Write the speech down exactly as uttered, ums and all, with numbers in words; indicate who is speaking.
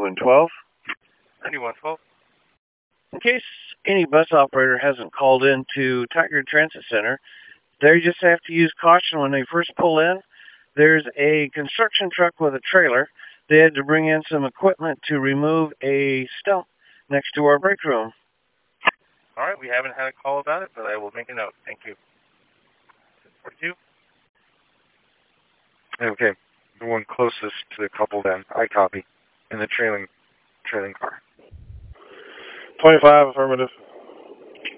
Speaker 1: ninety-one twelve.
Speaker 2: ninety-one twelve.
Speaker 1: In case any bus operator hasn't called in to Tiger Transit Center, they just have to use caution when they first pull in. There's a construction truck with a trailer. They had to bring in some equipment to remove a stump next to our break room.
Speaker 2: All right, we haven't had a call about it, but I will make a note. Thank you. forty-two.
Speaker 3: Okay, the one closest to the couple then. I copy. In the trailing, trailing car.
Speaker 4: twenty-five, affirmative.